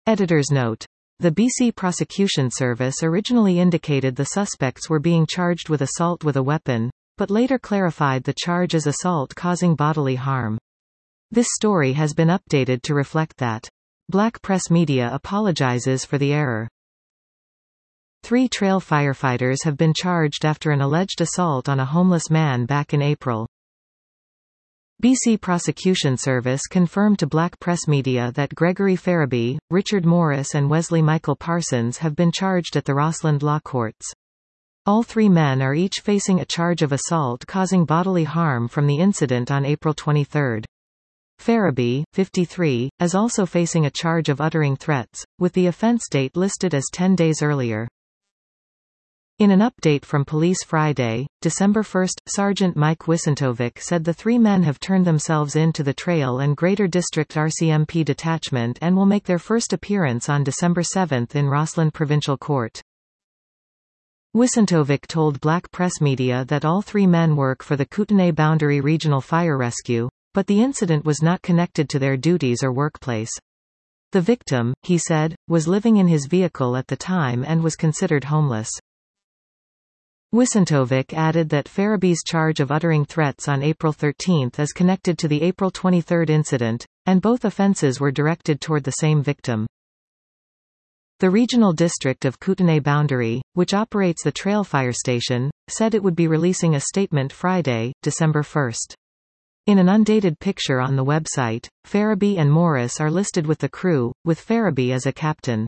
Editor's note. The BC Prosecution Service originally indicated the suspects were being charged with assault with a weapon, but later clarified the charge as assault causing bodily harm. This story has been updated to reflect that. Black Press Media apologizes for the error. 3 trail firefighters have been charged after an alleged assault on a homeless man back in April. BC Prosecution Service confirmed to Black Press Media that Gregory Farabee, Richard Morris and Wesley Michael Parsons have been charged at the Rossland Law Courts. All 3 men are each facing a charge of assault causing bodily harm from the incident on April 23. Farabee, 53, is also facing a charge of uttering threats, with the offense date listed as 10 days earlier. In an update from police Friday, December 1, Sergeant Mike Wisentovic said the 3 men have turned themselves in to the Trail and Greater District RCMP detachment and will make their first appearance on December 7 in Rossland Provincial Court. Wisentovic told Black Press Media that all 3 men work for the Kootenay Boundary Regional Fire Rescue, but the incident was not connected to their duties or workplace. The victim, he said, was living in his vehicle at the time and was considered homeless. Wisentovic added that Farabee's charge of uttering threats on April 13 is connected to the April 23 incident, and both offences were directed toward the same victim. The Regional District of Kootenay Boundary, which operates the Trail Fire Station, said it would be releasing a statement Friday, December 1. In an undated picture on the website, Farabee and Morris are listed with the crew, with Farabee as a captain.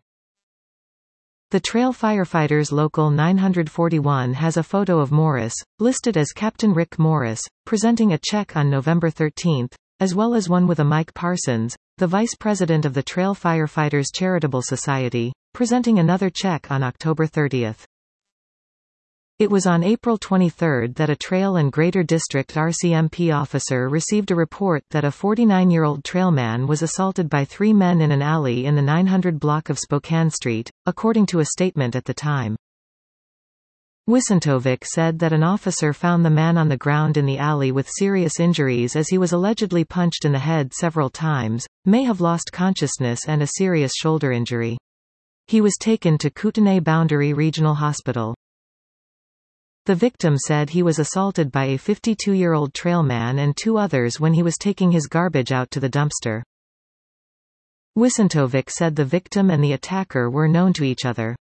The Trail Firefighters Local 941 has a photo of Morris, listed as Captain Rick Morris, presenting a check on November 13, as well as one with a Mike Parsons, the vice president of the Trail Firefighters Charitable Society, presenting another check on October 30. It was on April 23 that a Trail and Greater District RCMP officer received a report that a 49-year-old trailman was assaulted by 3 men in an alley in the 900 block of Spokane Street, according to a statement at the time. Wisentovic said that an officer found the man on the ground in the alley with serious injuries as he was allegedly punched in the head several times, may have lost consciousness and a serious shoulder injury. He was taken to Kootenay Boundary Regional Hospital. The victim said he was assaulted by a 52-year-old trailman and 2 others when he was taking his garbage out to the dumpster. Wisentovic said the victim and the attacker were known to each other.